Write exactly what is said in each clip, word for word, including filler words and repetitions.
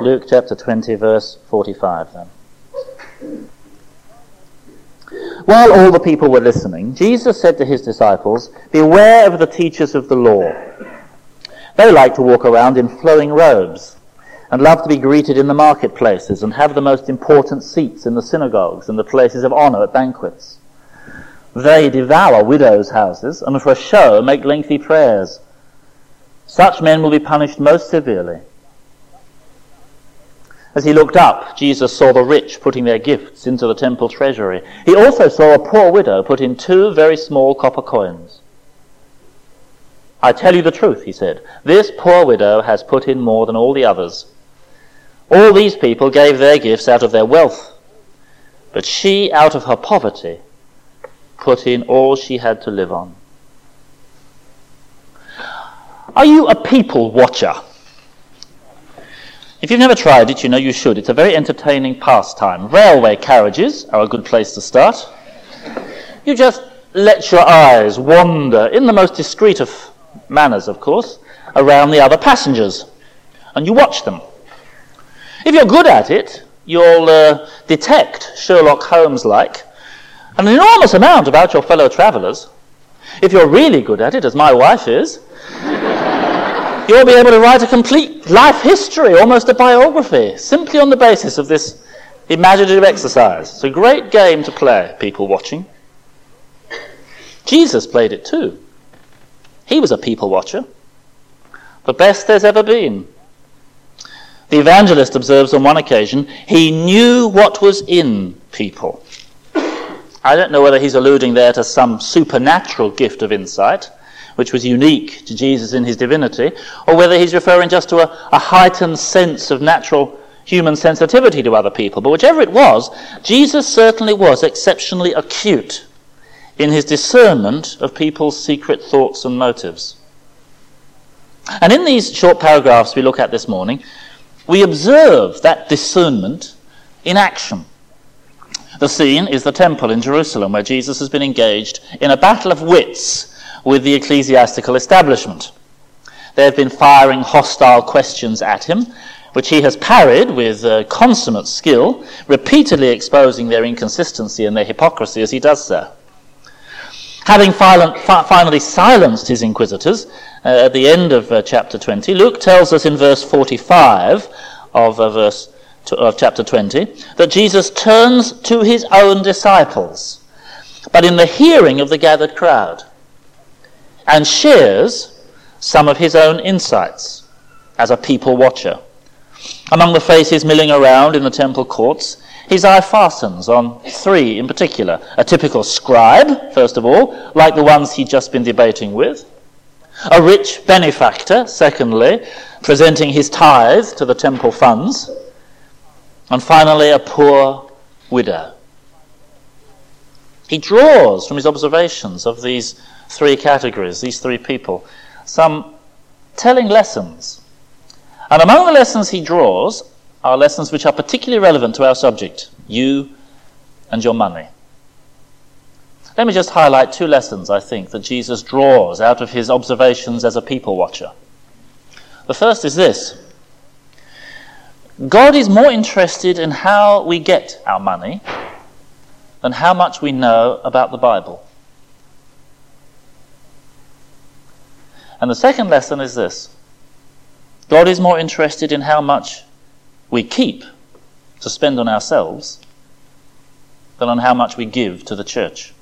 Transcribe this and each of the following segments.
Luke chapter twenty, verse forty-five then. While all the people were listening, Jesus said to his disciples, "Beware of the teachers of the law. They like to walk around in flowing robes and love to be greeted in the marketplaces and have the most important seats in the synagogues and the places of honor at banquets. They devour widows' houses and for a show make lengthy prayers. Such men will be punished most severely." As he looked up, Jesus saw the rich putting their gifts into the temple treasury. He also saw a poor widow put in two very small copper coins. "I tell you the truth," he said, "this poor widow has put in more than all the others. All these people gave their gifts out of their wealth, but she, out of her poverty, put in all she had to live on." Are you a people watcher? If you've never tried it, you know you should. It's a very entertaining pastime. Railway carriages are a good place to start. You just let your eyes wander, in the most discreet of manners, of course, around the other passengers, and you watch them. If you're good at it, you'll uh, detect, Sherlock Holmes-like, an enormous amount about your fellow travellers. If you're really good at it, as my wife is, you'll be able to write a complete life history, almost a biography, simply on the basis of this imaginative exercise. It's a great game to play, people watching. Jesus played it too. He was a people watcher, the best there's ever been. The evangelist observes on one occasion, he knew what was in people. I don't know whether he's alluding there to some supernatural gift of insight, which was unique to Jesus in his divinity, or whether he's referring just to a, a heightened sense of natural human sensitivity to other people. But whichever it was, Jesus certainly was exceptionally acute in his discernment of people's secret thoughts and motives. And in these short paragraphs we look at this morning, we observe that discernment in action. The scene is the temple in Jerusalem, where Jesus has been engaged in a battle of wits with the ecclesiastical establishment. They have been firing hostile questions at him, which he has parried with uh, consummate skill, repeatedly exposing their inconsistency and their hypocrisy as he does so. Having fi- finally silenced his inquisitors, uh, at the end of uh, chapter twenty, Luke tells us in verse forty-five of, uh, verse to, of chapter twenty, that Jesus turns to his own disciples, but in the hearing of the gathered crowd, and shares some of his own insights as a people watcher. Among the faces milling around in the temple courts, his eye fastens on three in particular. A typical scribe, first of all, like the ones he'd just been debating with. A rich benefactor, secondly, presenting his tithe to the temple funds. And finally, a poor widow. He draws from his observations of these three categories, these three people, some telling lessons. And among the lessons he draws are lessons which are particularly relevant to our subject, you and your money. Let me just highlight two lessons, I think, that Jesus draws out of his observations as a people watcher. The first is this: God is more interested in how we get our money than how much we know about the Bible. And the second lesson is this: God is more interested in how much we keep to spend on ourselves than on how much we give to the church.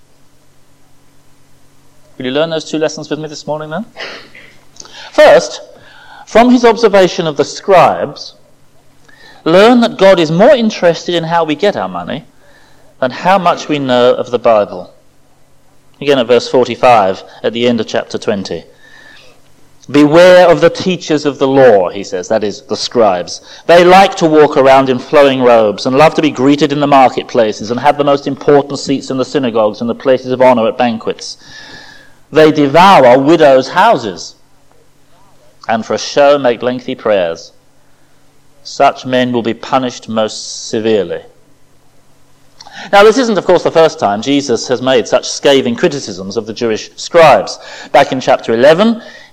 Will you learn those two lessons with me this morning then? First, from his observation of the scribes, learn that God is more interested in how we get our money than how much we know of the Bible. Again at verse forty-five at the end of chapter twenty. Beware of the teachers of the law, he says, that is, the scribes. They like to walk around in flowing robes and love to be greeted in the marketplaces and have the most important seats in the synagogues and the places of honor at banquets. They devour widows' houses and for a show make lengthy prayers. Such men will be punished most severely. Now, this isn't, of course, the first time Jesus has made such scathing criticisms of the Jewish scribes. Back in chapter eleven,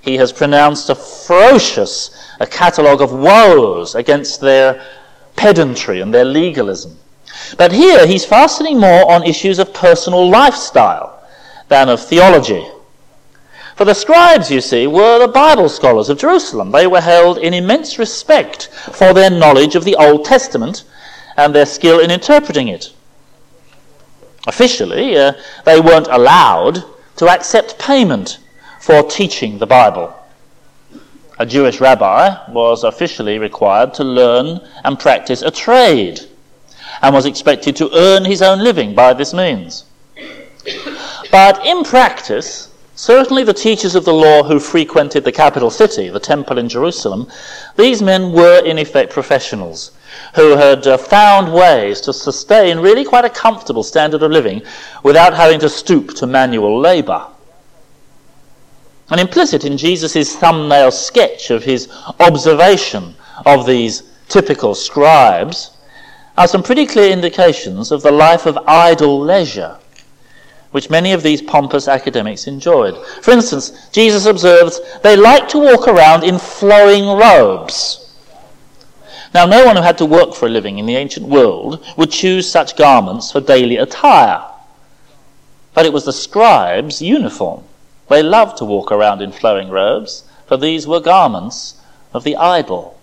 he has pronounced a ferocious a catalogue of woes against their pedantry and their legalism. But here he's fastening more on issues of personal lifestyle than of theology. For the scribes, you see, were the Bible scholars of Jerusalem. They were held in immense respect for their knowledge of the Old Testament and their skill in interpreting it. Officially, uh, they weren't allowed to accept payment for teaching the Bible. A Jewish rabbi was officially required to learn and practice a trade and was expected to earn his own living by this means. But in practice, certainly the teachers of the law who frequented the capital city, the temple in Jerusalem, these men were in effect professionals who had uh, found ways to sustain really quite a comfortable standard of living without having to stoop to manual labour. And implicit in Jesus' thumbnail sketch of his observation of these typical scribes are some pretty clear indications of the life of idle leisure which many of these pompous academics enjoyed. For instance, Jesus observes they like to walk around in flowing robes. Now, no one who had to work for a living in the ancient world would choose such garments for daily attire. But it was the scribes' uniform. They loved to walk around in flowing robes, for these were garments of the idle.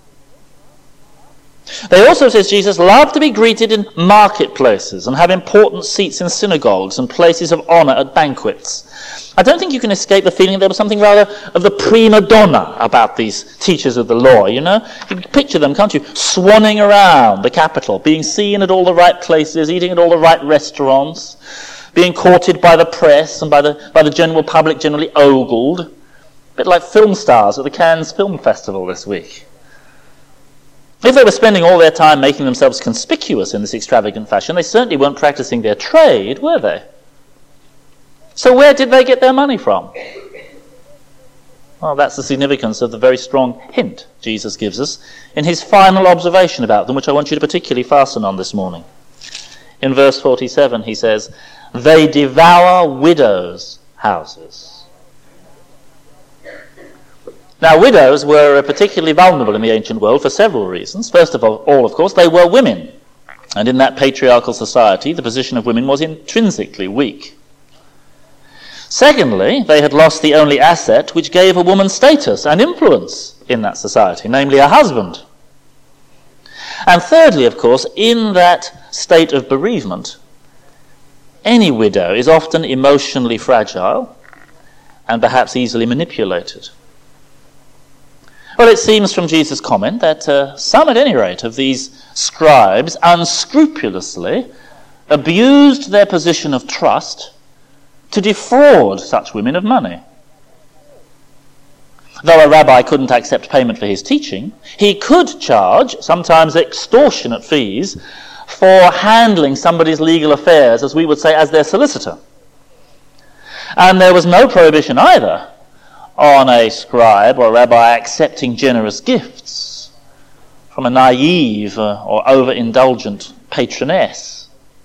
They also, says Jesus, love to be greeted in marketplaces and have important seats in synagogues and places of honour at banquets. I don't think you can escape the feeling that there was something rather of the prima donna about these teachers of the law, you know? You can picture them, can't you, swanning around the capital, being seen at all the right places, eating at all the right restaurants, being courted by the press and by the by the general public, generally ogled. A bit like film stars at the Cannes Film Festival this week. If they were spending all their time making themselves conspicuous in this extravagant fashion, they certainly weren't practicing their trade, were they? So where did they get their money from? Well, that's the significance of the very strong hint Jesus gives us in his final observation about them, which I want you to particularly fasten on this morning. In verse forty-seven, he says, "They devour widows' houses." Now, widows were particularly vulnerable in the ancient world for several reasons. First of all, of course, they were women. And in that patriarchal society, the position of women was intrinsically weak. Secondly, they had lost the only asset which gave a woman status and influence in that society, namely a husband. And thirdly, of course, in that state of bereavement, any widow is often emotionally fragile and perhaps easily manipulated. Well, it seems from Jesus' comment that uh, some, at any rate, of these scribes unscrupulously abused their position of trust to defraud such women of money. Though a rabbi couldn't accept payment for his teaching, he could charge, sometimes extortionate fees, for handling somebody's legal affairs, as we would say, as their solicitor. And there was no prohibition either on a scribe or a rabbi accepting generous gifts from a naive uh, or overindulgent patroness.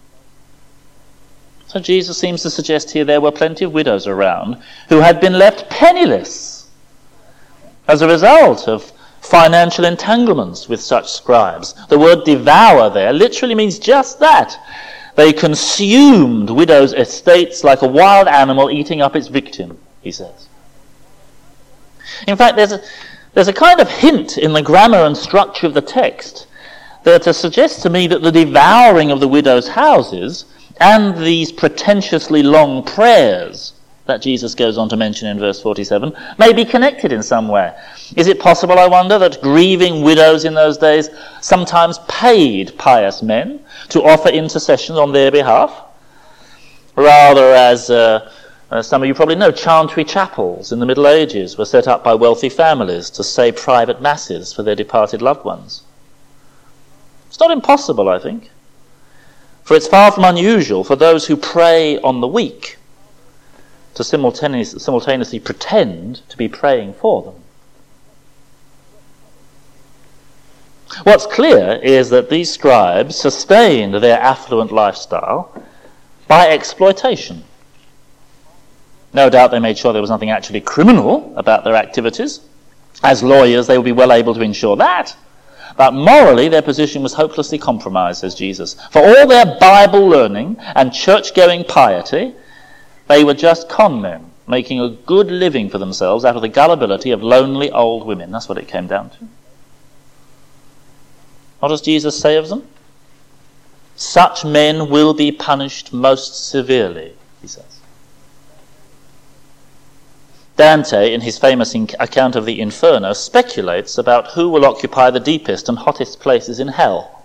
So Jesus seems to suggest here there were plenty of widows around who had been left penniless as a result of financial entanglements with such scribes. The word devour there literally means just that. They consumed widows' estates like a wild animal eating up its victim, he says. In fact, there's a, there's a kind of hint in the grammar and structure of the text that uh, suggests to me that the devouring of the widows' houses and these pretentiously long prayers that Jesus goes on to mention in verse forty-seven may be connected in some way. Is it possible, I wonder, that grieving widows in those days sometimes paid pious men to offer intercessions on their behalf? Rather, as uh, uh, some of you probably know, chantry chapels in the Middle Ages were set up by wealthy families to say private masses for their departed loved ones. It's not impossible, I think, for it's far from unusual for those who prey on the weak to simultaneously, simultaneously pretend to be praying for them. What's clear is that these scribes sustained their affluent lifestyle by exploitation. No doubt they made sure there was nothing actually criminal about their activities. As lawyers, they would be well able to ensure that. But morally, their position was hopelessly compromised, says Jesus. For all their Bible learning and church-going piety, they were just con men, making a good living for themselves out of the gullibility of lonely old women. That's what it came down to. What does Jesus say of them? Such men will be punished most severely, he says. Dante, in his famous account of the Inferno, speculates about who will occupy the deepest and hottest places in hell.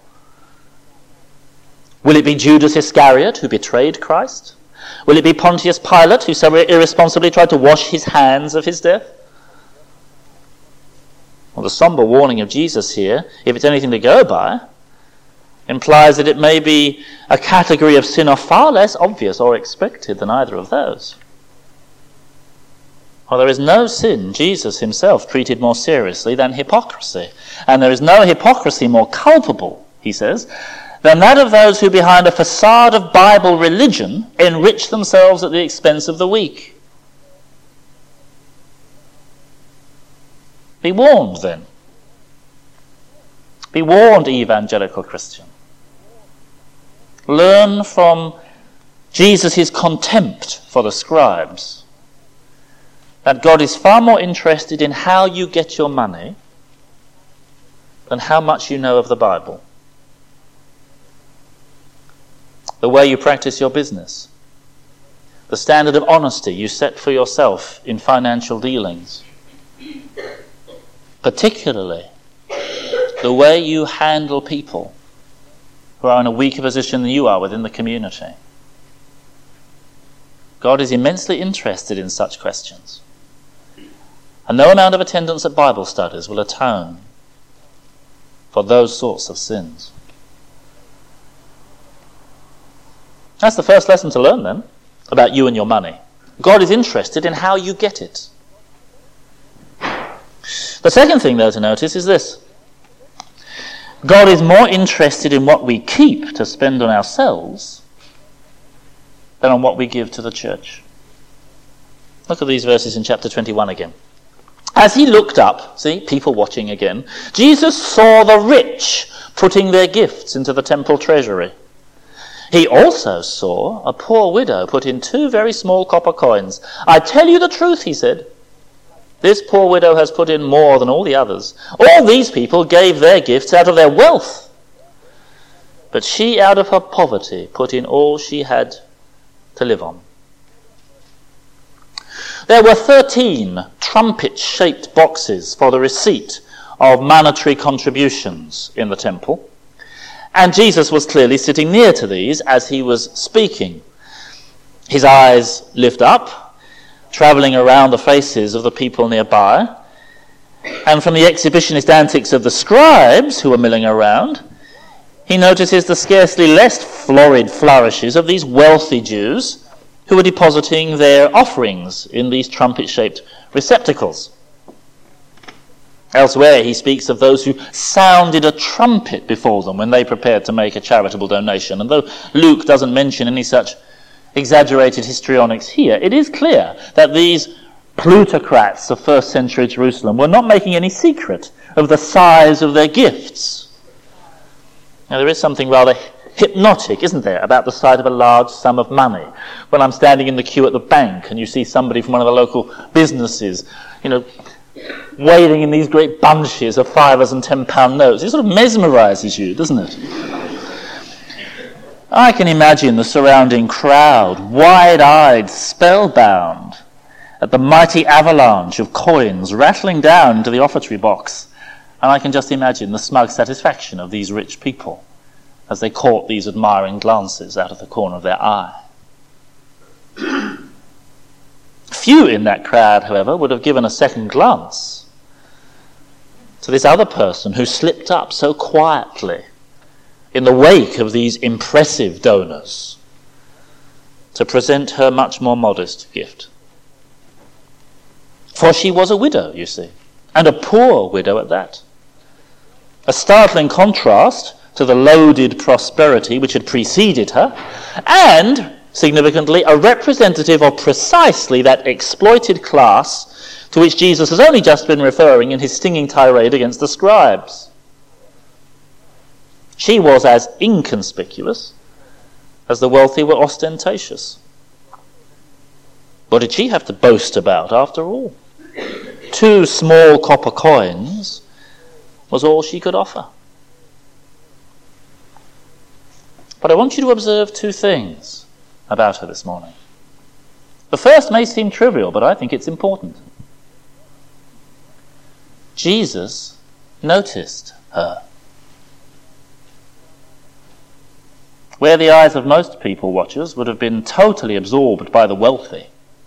Will it be Judas Iscariot, who betrayed Christ? Will it be Pontius Pilate, who so irresponsibly tried to wash his hands of his death? Well, the somber warning of Jesus here, if it's anything to go by, implies that it may be a category of sin far less obvious or expected than either of those. Well, there is no sin Jesus himself treated more seriously than hypocrisy. And there is no hypocrisy more culpable, he says, than that of those who behind a facade of Bible religion enrich themselves at the expense of the weak. Be warned, then. Be warned, evangelical Christian. Learn from Jesus' contempt for the scribes that God is far more interested in how you get your money than how much you know of the Bible. The way you practice your business, the standard of honesty you set for yourself in financial dealings, particularly the way you handle people who are in a weaker position than you are within the community. God is immensely interested in such questions. And no amount of attendance at Bible studies will atone for those sorts of sins. That's the first lesson to learn, then, about you and your money. God is interested in how you get it. The second thing, though, to notice is this. God is more interested in what we keep to spend on ourselves than on what we give to the church. Look at these verses in chapter twenty-one again. As he looked up, see, people watching again, Jesus saw the rich putting their gifts into the temple treasury. He also saw a poor widow put in two very small copper coins. I tell you the truth, he said. This poor widow has put in more than all the others. All these people gave their gifts out of their wealth. But she, out of her poverty, put in all she had to live on. There were thirteen trumpet-shaped boxes for the receipt of monetary contributions in the temple, and Jesus was clearly sitting near to these as he was speaking. His eyes lift up, travelling around the faces of the people nearby, and from the exhibitionist antics of the scribes who were milling around, he notices the scarcely less florid flourishes of these wealthy Jews who were depositing their offerings in these trumpet-shaped receptacles. Elsewhere, he speaks of those who sounded a trumpet before them when they prepared to make a charitable donation. And though Luke doesn't mention any such exaggerated histrionics here, it is clear that these plutocrats of first century Jerusalem were not making any secret of the size of their gifts. Now, there is something rather hypnotic, isn't there, about the sight of a large sum of money. When I'm standing in the queue at the bank and you see somebody from one of the local businesses, you know, wading in these great bunches of fivers and ten pound notes, it sort of mesmerises you, doesn't it? I can imagine the surrounding crowd, wide-eyed, spellbound, at the mighty avalanche of coins rattling down into the offertory box. And I can just imagine the smug satisfaction of these rich people as they caught these admiring glances out of the corner of their eye. Few in that crowd, however, would have given a second glance to this other person who slipped up so quietly in the wake of these impressive donors to present her much more modest gift. For she was a widow, you see, and a poor widow at that. A startling contrast to the loaded prosperity which had preceded her, and significantly, a representative of precisely that exploited class to which Jesus has only just been referring in his stinging tirade against the scribes. She was as inconspicuous as the wealthy were ostentatious. What did she have to boast about, after all? Two small copper coins was all she could offer. But I want you to observe two things about her this morning. The first may seem trivial, but I think it's important. Jesus noticed her. Where the eyes of most people watchers would have been totally absorbed by the wealthy,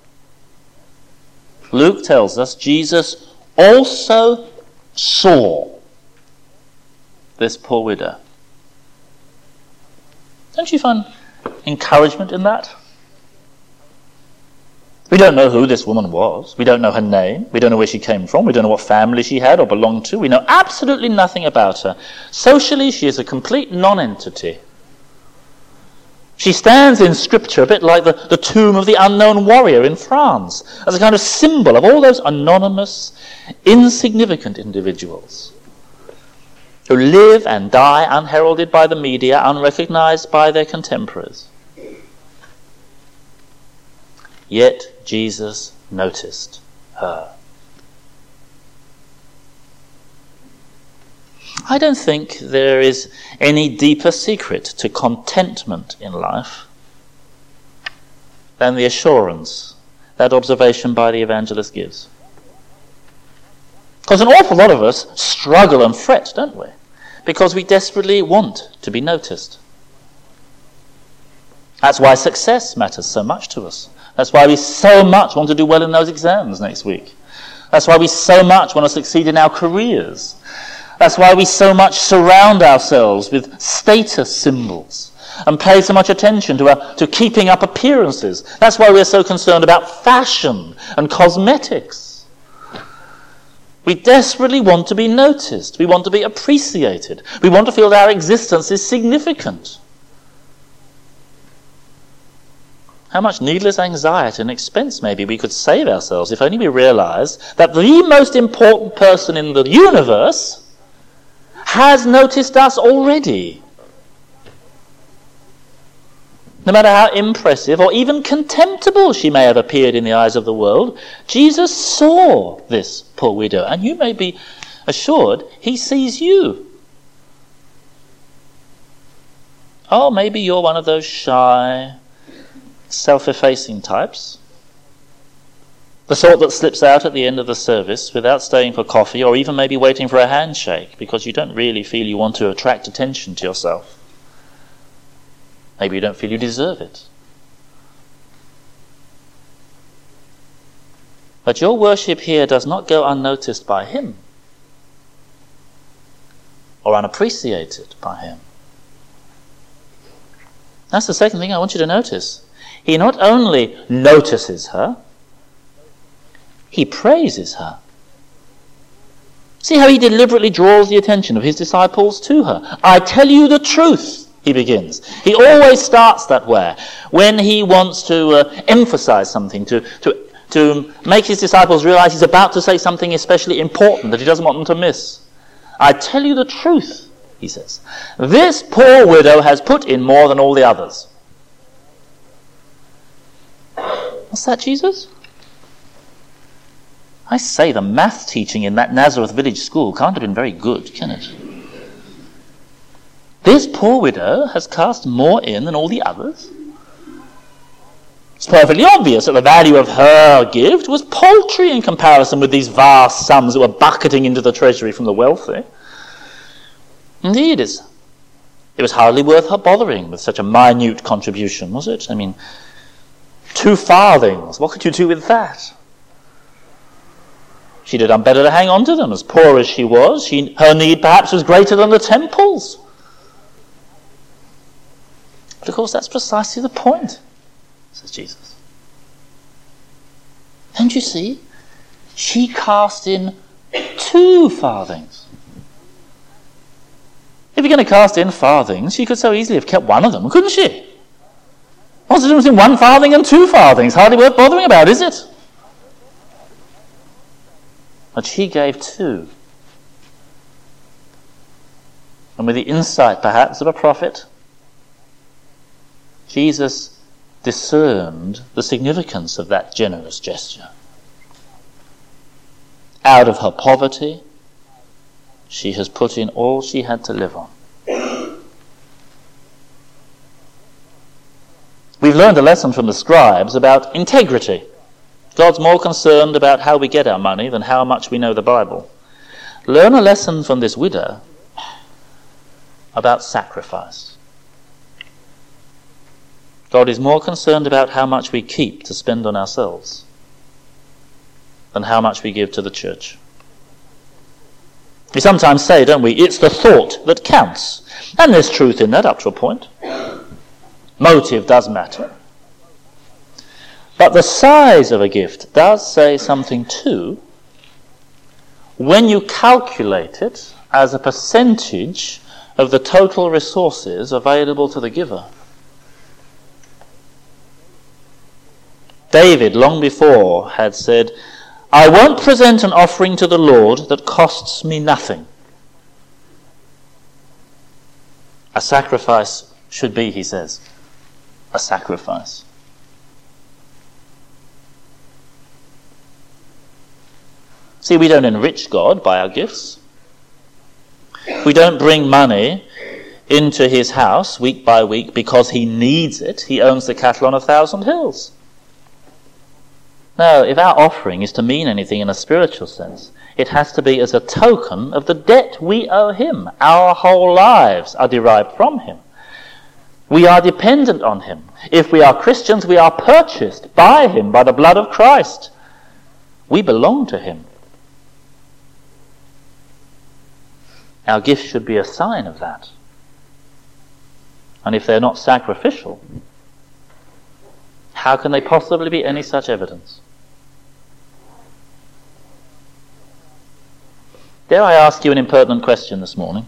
Luke tells us Jesus also saw this poor widow. Don't you find encouragement in that? We don't know who this woman was. We don't know her name. We don't know where she came from. We don't know what family she had or belonged to. We know absolutely nothing about her. Socially, she is a complete non-entity. She stands in Scripture a bit like the, the tomb of the unknown warrior in France, as a kind of symbol of all those anonymous, insignificant individuals who live and die unheralded by the media, unrecognized by their contemporaries. Yet Jesus noticed her. I don't think there is any deeper secret to contentment in life than the assurance that observation by the evangelist gives. Because an awful lot of us struggle and fret, don't we? Because we desperately want to be noticed. That's why success matters so much to us. That's why we so much want to do well in those exams next week. That's why we so much want to succeed in our careers. That's why we so much surround ourselves with status symbols and pay so much attention to, our, to keeping up appearances. That's why we're so concerned about fashion and cosmetics. We desperately want to be noticed. We want to be appreciated. We want to feel that our existence is significant. How much needless anxiety and expense maybe we could save ourselves if only we realized that the most important person in the universe has noticed us already. No matter how impressive or even contemptible she may have appeared in the eyes of the world, Jesus saw this poor widow, and you may be assured he sees you. Oh, maybe you're one of those shy, self-effacing types. The sort that slips out at the end of the service without staying for coffee or even maybe waiting for a handshake because you don't really feel you want to attract attention to yourself. Maybe you don't feel you deserve it. But your worship here does not go unnoticed by him or unappreciated by him. That's the second thing I want you to notice. He not only notices her, he praises her. See how he deliberately draws the attention of his disciples to her. I tell you the truth, he begins. He always starts that way. When he wants to uh, emphasize something, to, to, to make his disciples realize he's about to say something especially important that he doesn't want them to miss. I tell you the truth, he says. This poor widow has put in more than all the others. What's that, Jesus? I say, the math teaching in that Nazareth village school can't have been very good, can it? This poor widow has cast more in than all the others. It's perfectly obvious that the value of her gift was paltry in comparison with these vast sums that were bucketing into the treasury from the wealthy. Indeed, it's, it was hardly worth her bothering with such a minute contribution, was it? I mean, two farthings, what could you do with that? She'd have done better to hang on to them. As poor as she was, she, her need perhaps was greater than the temple's. But of course, that's precisely the point, says Jesus. Don't you see? She cast in two farthings. If you're going to cast in farthings, she could so easily have kept one of them, couldn't she? What's the difference between one farthing and two farthings? Hardly worth bothering about, is it? But she gave two. And with the insight, perhaps, of a prophet, Jesus discerned the significance of that generous gesture. Out of her poverty, she has put in all she had to live on. We've learned a lesson from the scribes about integrity. God's more concerned about how we get our money than how much we know the Bible. Learn a lesson from this widow about sacrifice. God is more concerned about how much we keep to spend on ourselves than how much we give to the church. We sometimes say, don't we, it's the thought that counts. And there's truth in that up to a point. Motive does matter. But the size of a gift does say something too when you calculate it as a percentage of the total resources available to the giver. David, long before, had said, I won't present an offering to the Lord that costs me nothing. A sacrifice should be, he says, a sacrifice. See, we don't enrich God by our gifts. We don't bring money into his house week by week because he needs it. He owns the cattle on a thousand hills. No, if our offering is to mean anything in a spiritual sense, it has to be as a token of the debt we owe him. Our whole lives are derived from him. We are dependent on him. If we are Christians, we are purchased by him, by the blood of Christ. We belong to him. Our gifts should be a sign of that. And if they're not sacrificial, how can they possibly be any such evidence? Dare I ask you an impertinent question this morning?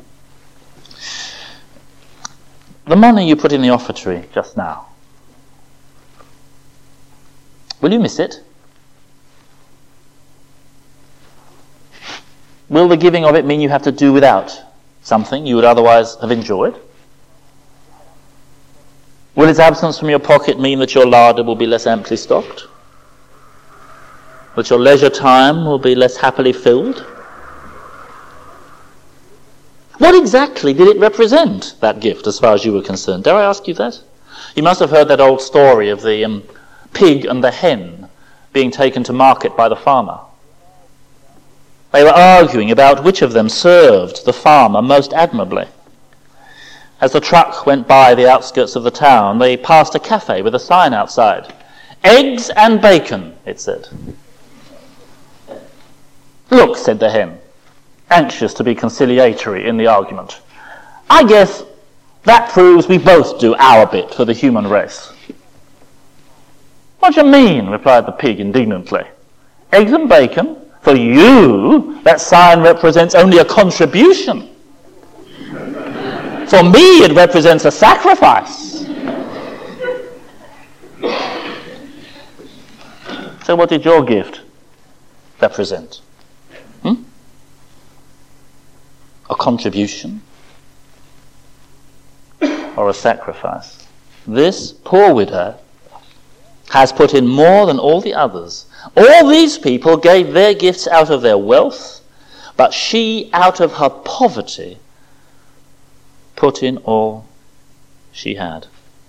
The money you put in the offertory just now, will you miss it? Will the giving of it mean you have to do without something you would otherwise have enjoyed? Will its absence from your pocket mean that your larder will be less amply stocked? That your leisure time will be less happily filled? What exactly did it represent, that gift, as far as you were concerned? Dare I ask you that? You must have heard that old story of the um, pig and the hen being taken to market by the farmer. They were arguing about which of them served the farmer most admirably. As the truck went by the outskirts of the town, they passed a cafe with a sign outside. Eggs and bacon, it said. Look, said the hen, anxious to be conciliatory in the argument, I guess that proves we both do our bit for the human race. What do you mean, replied the pig indignantly. Eggs and bacon? For you, that sign represents only a contribution. For me, it represents a sacrifice. So what did your gift represent? Hmm? A contribution? Or a sacrifice? This poor widow has put in more than all the others. All these people gave their gifts out of their wealth, but she, out of her poverty, put in all she had.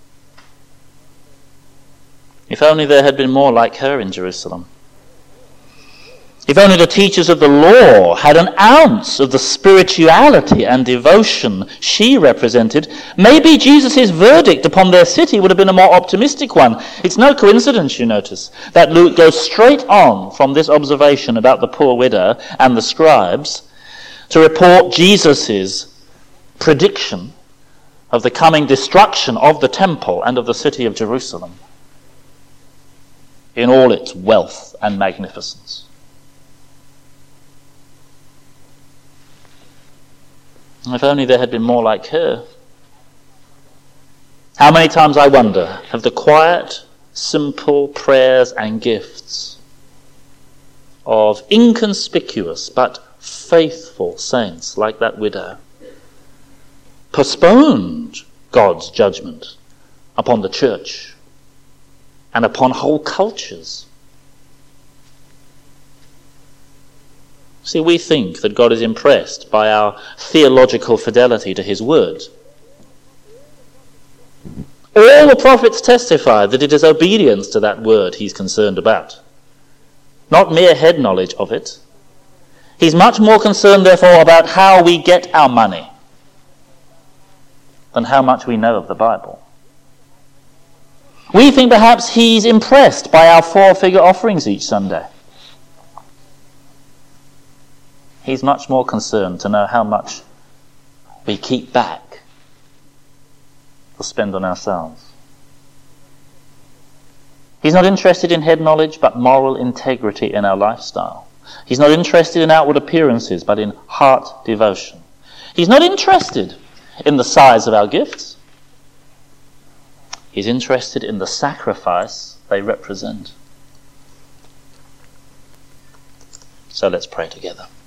If only there had been more like her in Jerusalem. If only the teachers of the law had an ounce of the spirituality and devotion she represented, maybe Jesus' verdict upon their city would have been a more optimistic one. It's no coincidence, you notice, that Luke goes straight on from this observation about the poor widow and the scribes to report Jesus' prediction of the coming destruction of the temple and of the city of Jerusalem in all its wealth and magnificence. If only there had been more like her. How many times, I wonder, have the quiet, simple prayers and gifts of inconspicuous but faithful saints like that widow postponed God's judgment upon the church and upon whole cultures? See, we think that God is impressed by our theological fidelity to his word. All the prophets testify that it is obedience to that word he's concerned about, not mere head knowledge of it. He's much more concerned, therefore, about how we get our money than how much we know of the Bible. We think perhaps he's impressed by our four-figure offerings each Sunday. He's much more concerned to know how much we keep back to spend on ourselves. He's not interested in head knowledge, but moral integrity in our lifestyle. He's not interested in outward appearances, but in heart devotion. He's not interested in the size of our gifts. He's interested in the sacrifice they represent. So let's pray together.